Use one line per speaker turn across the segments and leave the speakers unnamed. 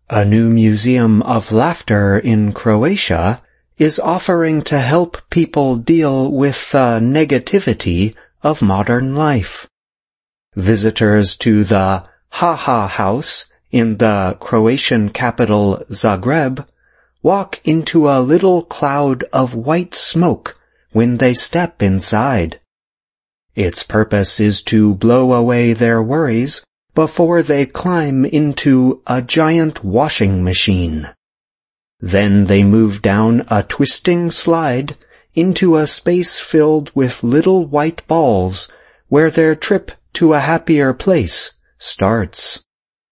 A new museum of laughter in Croatia is offering to help people deal with the negativity of modern life. Visitors to the Ha-Ha House in the Croatian capital Zagreb walk into a little cloud of white smoke when they step inside. Its purpose is to blow away their worries before they climb into a giant washing machine. Then they move down a twisting slide into a space filled with little white balls where their trip to a happier place starts.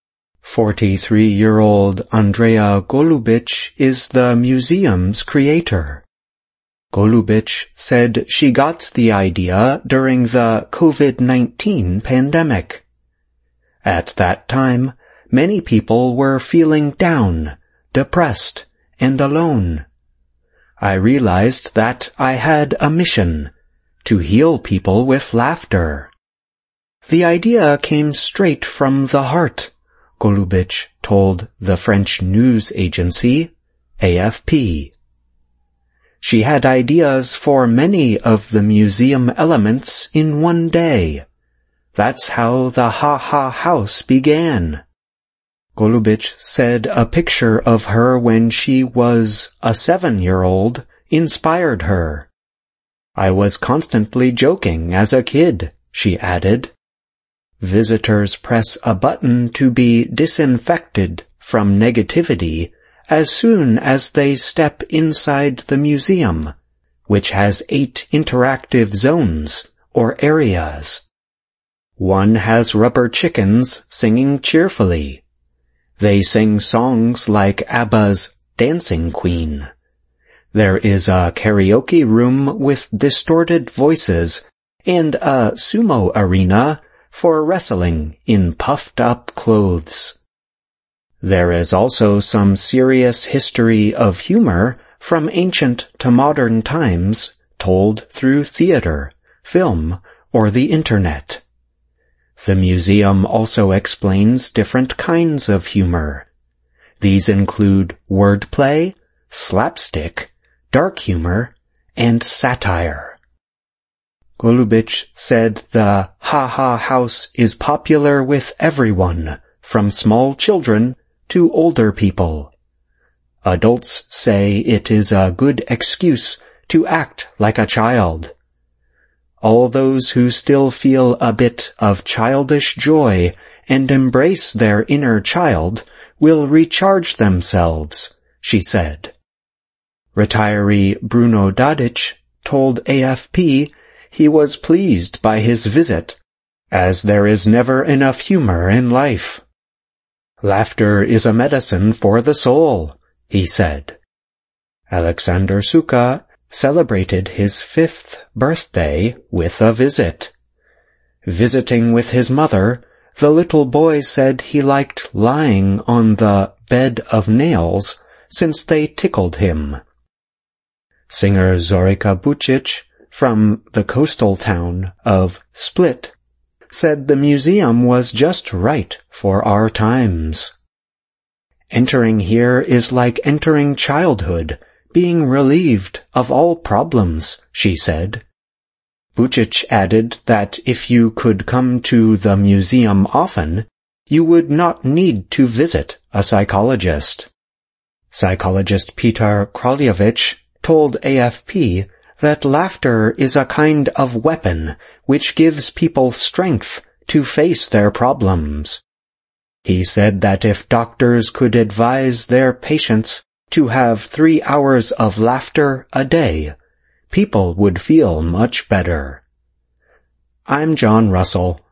43-year-old Andrea Golubic is the museum's creator. Golubic said she got the idea during the COVID-19 pandemic. At that time, many people were feeling down, depressed, and alone. I realized that I had a mission, to heal people with laughter. The idea came straight from the heart, Golubic told the French news agency, AFP. She had ideas for many of the museum elements in one day. That's how the Ha-Ha House began. Golubic said a picture of her when she was a 7-year-old inspired her. I was constantly joking as a kid, she added. Visitors press a button to be disinfected from negativity as soon as they step inside the museum, which has 8 interactive zones or areas. One has rubber chickens singing cheerfully. They sing songs like ABBA's Dancing Queen. There is a karaoke room with distorted voices and a sumo arena for wrestling in puffed-up clothes. There is also some serious history of humor from ancient to modern times told through theater, film, or the internet. The museum also explains different kinds of humor. These include wordplay, slapstick, dark humor, and satire. Golubic said the Ha-Ha House is popular with everyone, from small children to older people. Adults say it is a good excuse to act like a child. All those who still feel a bit of childish joy and embrace their inner child will recharge themselves, she said. Retiree Bruno Dadic told AFP he was pleased by his visit, as there is never enough humor in life. Laughter is a medicine for the soul, he said. Alexander Suka celebrated his 5th birthday with a visit. Visiting with his mother, the little boy said he liked lying on the bed of nails since they tickled him. Singer Zorica Bucic, from the coastal town of Split, said the museum was just right for our times. Entering here is like entering childhood, being relieved of all problems, she said. Bucic added that if you could come to the museum often, you would not need to visit a psychologist. Psychologist Peter Kraljevic told AFP that laughter is a kind of weapon which gives people strength to face their problems. He said that if doctors could advise their patients to have 3 hours of laughter a day, people would feel much better. I'm John Russell.